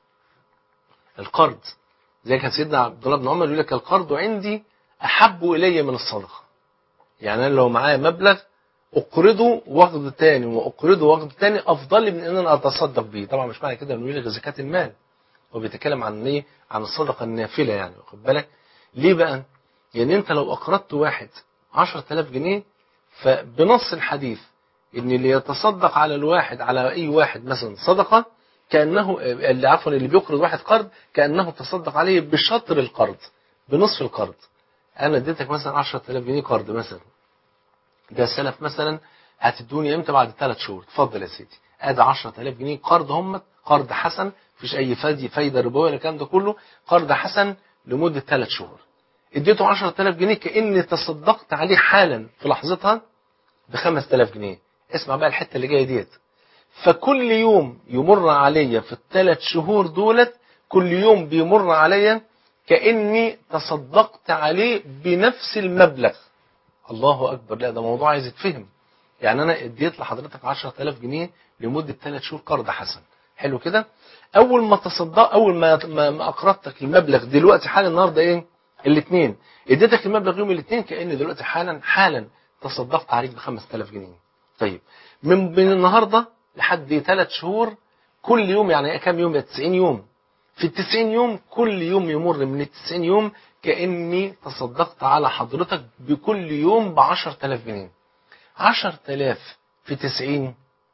القرض زي كان سيدنا عبد الله بن عمر يقول لك القرض عندي أحب إلي من الصدقة. يعني أنا لو معايا مبلغ أقرضه واخده تاني وأقرضه واخده تاني أفضل من إن أنا أتصدق بيه. طبعا مش معنى كده إنه يلغي زكاة المال، هو بيتكلم عن إيه؟ عن الصدقة النافلة يعني، واخد بالك؟ ليه بقى؟ يعني أنت لو أقرضت واحد 10000 جنيه فبنص الحديث إن اللي يتصدق على الواحد على أي واحد مثلا صدقة كأنه اللي عفوا اللي بيقرض واحد قرض كأنه تصدق عليه بشطر القرض، بنصف القرض. أنا اديتك مثلا 10000 جنيه قرض مثلا، ده سلف مثلا، هتدوني امتى؟ بعد 3 شهور. اتفضل يا سيدي، ادي 10000 جنيه قرض، هم قرض حسن، مفيش اي فايده ربويه ولا الكلام ده كله، قرض حسن لمده 3 شهور. اديته 10000 جنيه كاني تصدقت عليه حالا في لحظتها ب5000 جنيه. اسمع بقى الحته اللي جايه ديت. فكل يوم يمر عليا في ال3 شهور دولت، كل يوم بيمر عليا كاني تصدقت عليه بنفس المبلغ. الله أكبر. لا ده موضوع عايز يتفهم. يعني أنا اديت لحضرتك 10000 جنيه لمدة 3 شهور قرض حسن، حلو كده. أول ما تصدق، أول ما أقرضتك المبلغ دلوقتي حالا، النهارده إيه؟ الاثنين. اديتك المبلغ يوم الاثنين كأن دلوقتي حالا تصدقت عليك ب5000 جنيه. طيب من النهارده لحد 3 شهور كل يوم، يعني كام يوم؟ 90 يوم. في ال90 يوم كل يوم يمر من ال90 يوم كأني تصدقت على حضرتك بكل يوم ب10000 جنيه. 10000 في 90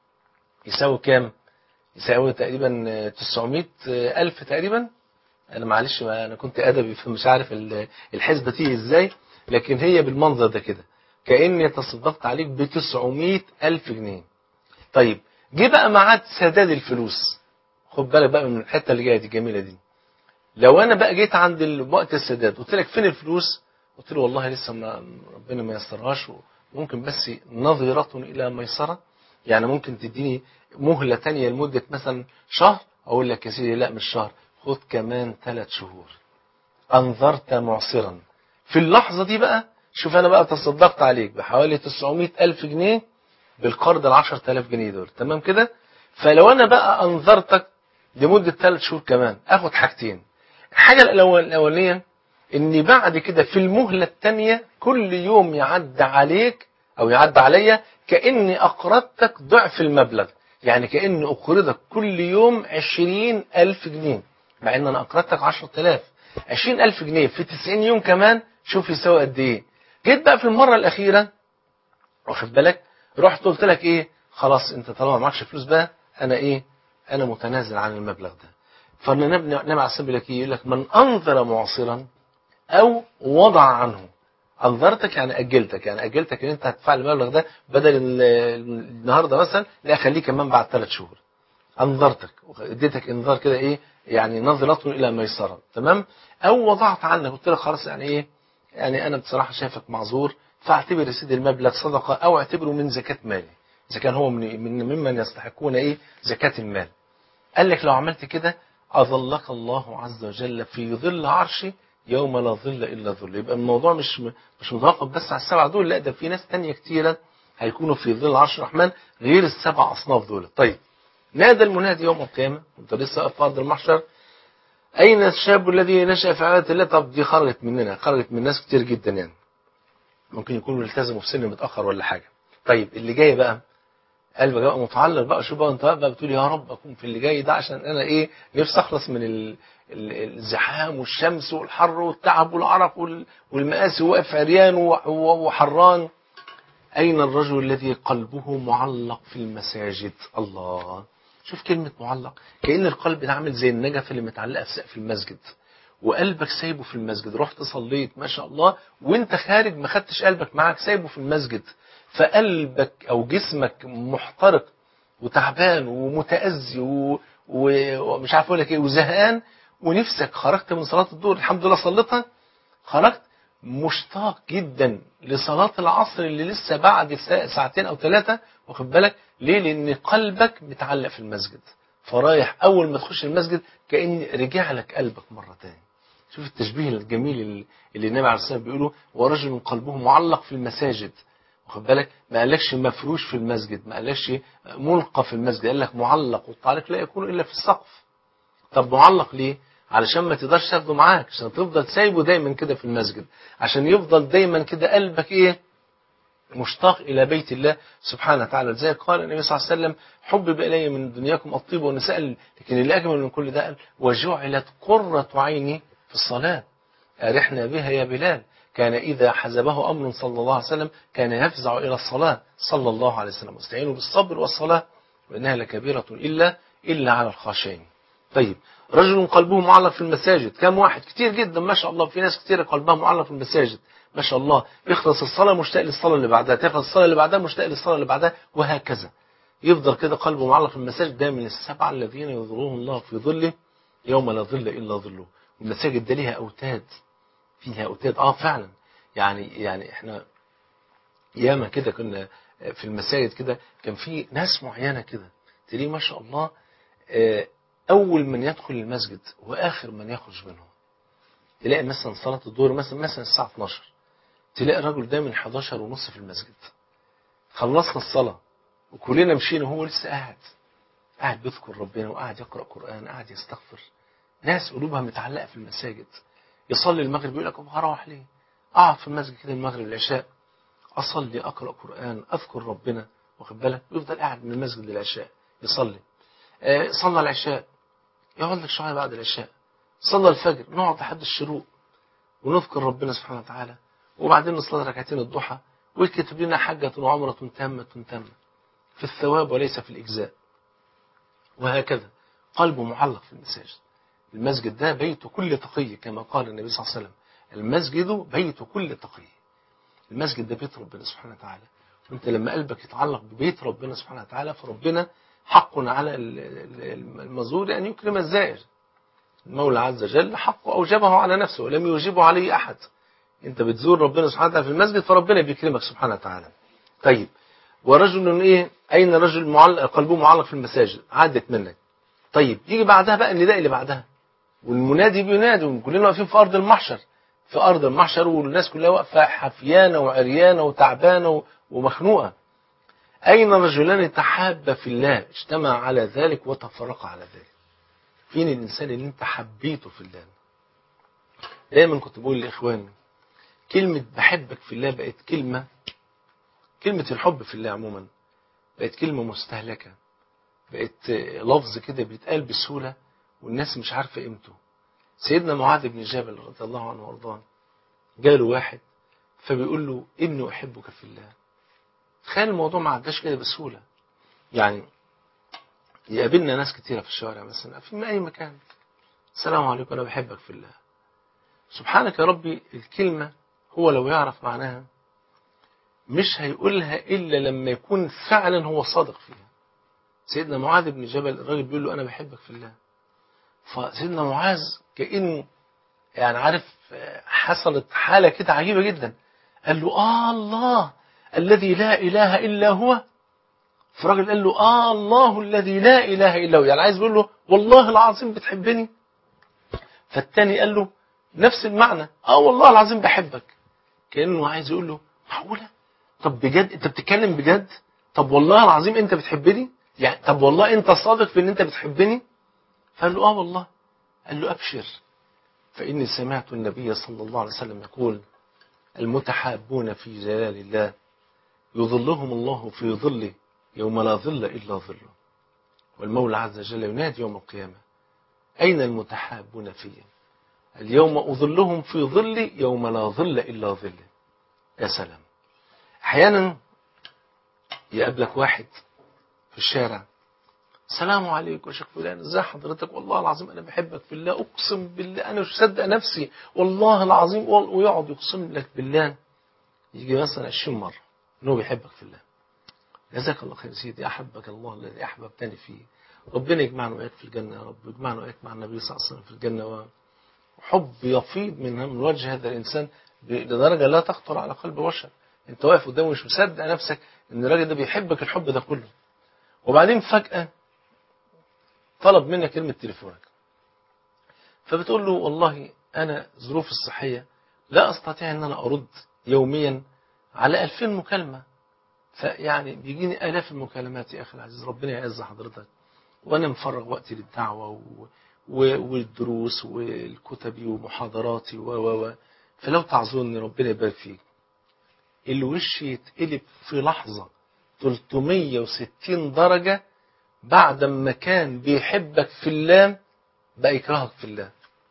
يساوي كام؟ يساوي تقريبا 900000 تقريبا. أنا معلش أنا كنت أدبي فمش عارف الحسبة تيجي إزاي، لكن هي بالمنظر ده كده كأني تصدقت عليك ب900000 جنيه. طيب جه بقى ميعاد سداد الفلوس. خد بالك بقى من الحتة اللي جاية دي الجميلة دي. لو انا بقى جيت عند وقت السداد قلت لك فين الفلوس؟ قلت له والله لسه ربنا ما يسرهاش، وممكن بس نظرة الى ميسرة، يعني ممكن تديني مهلة تانية لمدة مثلا شهر. اقول لك يا سيدي لا مش شهر، خد كمان 3 شهور. انظرت معسرا. في اللحظة دي بقى شوف انا بقى تصدقت عليك بحوالي 900000 جنيه بالقرض ال10000 جنيه دول، تمام كده. فلو انا بقى انظرتك لمدة 3 شهور كمان اخد حاجتين. الحاجة الأولانية إن بعد كده في المهلة الثانية كل يوم يعدي عليك أو يعدي عليا كأني أقرضتك ضعف المبلغ، يعني كأني أقرضك كل يوم 20000 جنيه، مع إن أنا أقرضتك 10000. 20000 جنيه في 90 يوم كمان، شوف يساوي قد إيه. جيت بقى في المرة الأخيرة واخد بالك، رحت قلت لك إيه؟ خلاص أنت طالما معكش فلوس بقى، أنا إيه؟ أنا متنازل عن المبلغ ده. فالنبي عليه الصلاة والسلام يقول لك من أنظر معصرا أو وضع عنه. أنظرتك يعني أجلتك، يعني أجلتك إن أنت هتدفع المبلغ ده بدل النهارده مثلا، لا خليه كمان بعد 3 شهور. أنظرتك اديتك إنذار كده إيه؟ يعني نظرة إلى ميسرة، تمام؟ أو وضعت عنك، قلت لك خلاص يعني إيه؟ يعني أنا بصراحة شايفك معذور، فاعتبر يا سيدي المبلغ صدقة أو اعتبره من زكاة مالي، إذا كان هو ممن يستحقون إيه؟ زكاة المال. قال لك لو عملت كده أظلك الله عز وجل في ظل عرشه يوم لا ظل إلا ظل. يبقى الموضوع مش متوقف بس على ال7 دول، لا ده في ناس تانية كتيرة هيكونوا في ظل عرش الرحمن غير ال7 أصناف دول. طيب نادى المنادي يوم القيامة وانت لسه واقف في أرض المحشر، أين الشاب الذي نشأ في عبادة الله؟ طب دي خرجت مننا، خرجت من ناس كتير جدا، يعني ممكن يكونوا التزموا في سن متأخر ولا حاجة. طيب اللي جاي بقى قلبك بقى متعلق بقى، شوف بقى انت بقى بتقول يا رب اكون في اللي جاي ده، عشان انا ايه؟ نفسي اخلص من الزحام والشمس والحر والتعب والعرق والمآسي، واقف عريان وحران. اين الرجل الذي قلبه معلق في المساجد؟ الله، شوف كلمة معلق، كأن القلب ده عامل زي النجفة اللي متعلقة في سقف المسجد، وقلبك سايبه في المسجد. رحت صليت ما شاء الله وانت خارج ما خدتش قلبك معاك، سايبه في المسجد، فقلبك او جسمك محترق وتعبان ومتأذي ومش عارف اقول لك ايه وزهقان، ونفسك خرجت من صلاة الظهر الحمد لله صليتها، خرجت مشتاق جدا لصلاة العصر اللي لسه بعد ساعتين او 3، واخد بالك ليه؟ لان قلبك متعلق في المسجد، فرايح اول ما تخش المسجد كأن رجع لك قلبك مرة تاني. شوف التشبيه الجميل اللي النبي عليه الصلاة والسلام بيقوله، ورجل قلبه معلق في المساجد، واخد بالك؟ ما قالكش مفروش في المسجد، ما قالكش ملقى في المسجد، قال لك معلق، والتعليق لا يكون إلا في السقف. طب معلق ليه؟ علشان ما تقدرش تاخده معاك، عشان تفضل سايبه دايما كده في المسجد، عشان يفضل دايما كده قلبك ايه؟ مشتاق إلى بيت الله سبحانه وتعالى. زي قال النبي صلى الله عليه وسلم: حبب إلي من دنياكم الطيب والنساء، لكن اللي أجمل من كل ده قال: وجعلت قرة عيني في الصلاة، أرحنا بها يا بلال. كان إذا حزبه أمر صلى الله عليه وسلم كان يفزع إلى الصلاة صلى الله عليه وسلم: واستعينوا بالصبر والصلاة وإنها لكبيرة إلا على الخاشعين. طيب، رجل قلبه معلق في المساجد، كم واحد؟ كتير جدا ما شاء الله، في ناس كتير قلبها معلق في المساجد ما شاء الله، يخلص الصلاة مشتاق للصلاة اللي بعدها، تخلص الصلاة اللي بعدها مشتاق للصلاة اللي بعدها، وهكذا يفضل كده قلبه معلق في المساجد. ده من السبعة الذين يظلهم الله في ظله يوم لا ظل إلا ظله. والمساجد ده ليها أوتاد، فيها أوتاد فعلا. يعني احنا ياما كده كنا في المساجد كده، كان في ناس معينة كده تلاقيه ما شاء الله أول من يدخل المسجد وآخر من يخرج منه. تلاقي مثلا صلاة الظهر مثلا الساعة 12، تلاقي الراجل ده من 11:30 في المسجد. خلصنا الصلاة وكلنا مشينا وهو لسه قاعد بيذكر ربنا، وقاعد يقرأ قرآن، قاعد يستغفر. ناس قلوبها متعلقة في المساجد. يصلي المغرب يقول لك: هروح ليه؟ أقعد في المسجد كده المغرب العشاء، أصلي، أقرأ قرآن، أذكر ربنا، واخد بالك؟ ويفضل قاعد من المسجد للعشاء يصلي. صلى العشاء يقعد لك شوية بعد العشاء. صلى الفجر نقعد لحد الشروق ونذكر ربنا سبحانه وتعالى، وبعدين نصلي ركعتين الضحى، ويكتب لنا حجة وعمرة تامة في الثواب وليس في الإجزاء. وهكذا قلبه معلق في المساجد. المسجد ده بيت كل تقي، كما قال النبي صلى الله عليه وسلم: المسجد بيت كل تقي. المسجد ده بيت ربنا سبحانه وتعالى، وانت لما قلبك يتعلق ببيت ربنا سبحانه وتعالى، فربنا حق على المزور أن يكرم الزائر. المولى عز وجل حق أوجبه على نفسه ولم يوجبه عليه أحد. انت بتزور ربنا سبحانه وتعالى في المسجد، فربنا بيكرمك سبحانه وتعالى. طيب، ورجل أين رجل قلبه معلق في المساجد؟ عدت منك. طيب، يجي بعدها بقى النداء اللي بعدها، والمنادي بينادي، وكلنا واقفين في أرض المحشر، والناس كلها واقفة حفيانة وعريانة وتعبانة ومخنوقة. أين رجلان تحابا في الله اجتمع على ذلك وتفرقا على ذلك؟ فين الإنسان اللي انت حبيته في الله؟ دايما كنت بقول لإخواني، كلمة بحبك في الله بقت كلمة الحب في الله عموما بقت كلمة مستهلكة، بقت لفظ كده بيتقال بسهولة والناس مش عارفة قيمته. سيدنا معاذ بن جبل رضي الله عنه وارضاه، جاله واحد فبيقول له: إني أحبك في الله. تخيل الموضوع ما عداش كده بسهولة. يعني يقابلنا ناس كتيرة في الشوارع مثلا في أي مكان: السلام عليكم، أنا بحبك في الله. سبحانك يا ربي، الكلمة هو لو يعرف معناها مش هيقولها إلا لما يكون فعلا هو صادق فيها. سيدنا معاذ بن جبل الراجل بيقول له: أنا بحبك في الله. فسيدنا معاذ كأنه يعني عارف، حصلت حالة كده عجيبة جدا. قال له: الله الذي لا إله إلا هو. فالراجل قال له: الله الذي لا إله إلا هو، يعني عايز يقول له: والله العظيم بتحبني. فالتاني قال له نفس المعنى: والله العظيم بحبك. كأنه عايز يقول له: معقولة؟ طب بجد انت بتتكلم بجد؟ طب والله العظيم انت بتحبني؟ يعني طب والله انت صادق في ان انت بتحبني؟ فقال له: والله. قال له: أبشر، فإني سمعت النبي صلى الله عليه وسلم يقول: المتحابون في جلال الله يظلهم الله في ظله يوم لا ظل إلا ظله. والمولى عز وجل ينادي يوم القيامة: أين المتحابون فيه؟ اليوم أظلهم في ظلي يوم لا ظل إلا ظله. يا سلام. أحيانا يقابلك واحد في الشارع: السلام عليكم يا شيخ فلان، ازي حضرتك؟ والله العظيم انا بحبك في الله، اقسم بالله انا مش مصدق نفسي، والله العظيم. ويقعد يقسم لك بالله يجي مثلا 20 مره انه بيحبك في الله. جزاك الله خير سيدي، احبك الله الذي احببتني فيه. ربنا يجمعنا واياك في الجنه يا رب، ويجمعنا واياك مع النبي صلى الله عليه وسلم في الجنه. وحب يفيض من وجه هذا الانسان لدرجه لا تخطر على قلب بشر. انت واقف قدامه مش مصدق نفسك ان الراجل ده بيحبك الحب ده كله. وبعدين فجاه طلب منك كلمة تليفونك، فبتقول له: والله أنا ظروف الصحية لا أستطيع أن أنا أرد يوميا على 2000 مكالمة فيعني بيجيني آلاف المكالمات يا أخي العزيز، ربنا يعز حضرتك، وأنا مفرغ وقتي للدعوة والدروس والكتب ومحاضراتي فلو تعذرني ربنا يبارك فيك. الوش يتقلب في لحظة 360 درجة بعد ما كان بيحبك في الله بقى يكرهك في الله.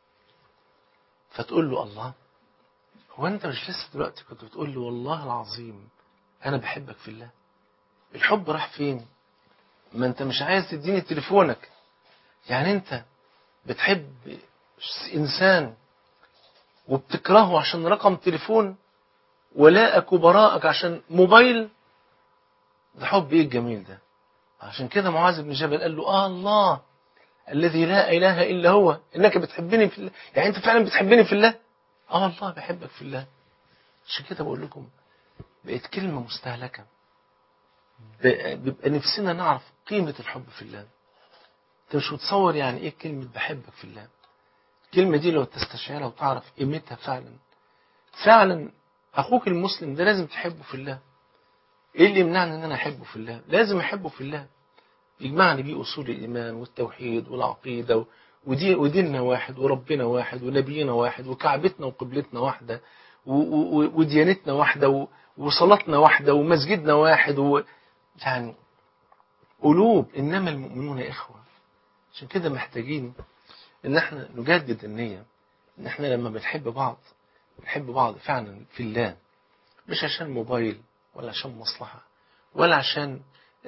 فتقول له الله، هو أنت مش لسه دلوقتي كنت بتقول له والله العظيم أنا بحبك في الله؟ الحب راح فين؟ ما أنت مش عايز تديني تليفونك. يعني أنت بتحب إنسان وبتكرهه عشان رقم تليفون، ولاءك وبراءك عشان موبايل؟ ده حب ايه الجميل ده. عشان كده معاذ بن جبل قال له الله الذي لا اله الا هو انك بتحبني في الله، يعني انت فعلا بتحبني في الله؟ الله بحبك في الله. عشان كده بقول لكم بقت كلمة مستهلكة، بيبقى نفسنا نعرف قيمة الحب في الله. انت مش متصور يعني ايه كلمة بحبك في الله. الكلمة دي لو تستشعرها وتعرف قيمتها فعلا اخوك المسلم ده لازم تحبه في الله. ايه اللي يمنعني ان انا احبه في الله؟ لازم احبه في الله. يجمعني بيه اصول الايمان والتوحيد والعقيده، وديننا واحد وربنا واحد ونبينا واحد وكعبتنا وقبلتنا واحده وديانتنا واحده وصلاتنا واحده ومسجدنا واحد يعني قلوب، انما المؤمنون اخوه. عشان كده محتاجين ان احنا نجدد النيه، ان احنا لما بنحب بعض فعلا في الله، مش عشان موبايل ولا عشان مصلحة ولا عشان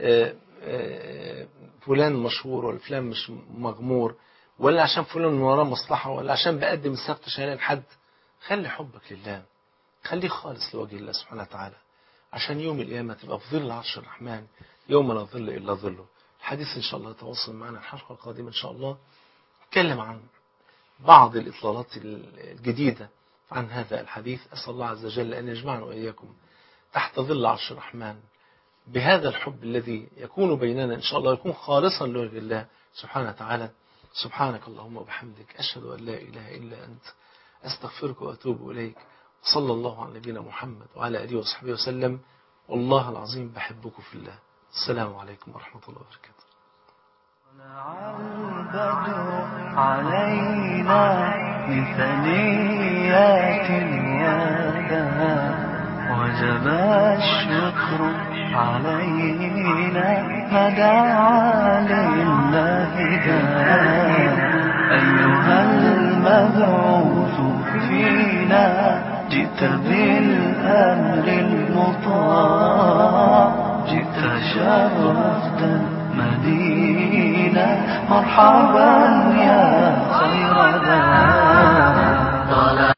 فلان مشهور ولا فلان مش مغمور، ولا عشان فلان وراه مصلحة، ولا عشان بقدم السبت شهادة لحد. خلي حبك لله، خليه خالص لوجه الله سبحانه وتعالى، عشان يوم القيامة تبقى في ظل عرش الرحمن يوم لا ظل إلا ظله. الحديث إن شاء الله تواصل معنا الحلقة القادمة إن شاء الله، نتكلم عن بعض الإطلالات الجديدة عن هذا الحديث. أسأل الله عز وجل أن يجمعنا وإياكم تحت ظل عرش الرحمن بهذا الحب الذي يكون بيننا إن شاء الله، يكون خالصا لوجه الله سبحانه وتعالى. سبحانك اللهم وبحمدك، أشهد أن لا إله إلا أنت، أستغفرك وأتوب إليك. صلى الله على نبينا محمد وعلى آله وصحبه وسلم. والله العظيم بحبكم في الله. السلام عليكم ورحمة الله وبركاته. طلع البدر علينا من ثنيات الوداع، وجب الشكر علينا ما دعا لله داع. أيها المبعوث فينا جئت بالأمر المطاع، جئت شرفت المدينة، مرحبا يا خير داع.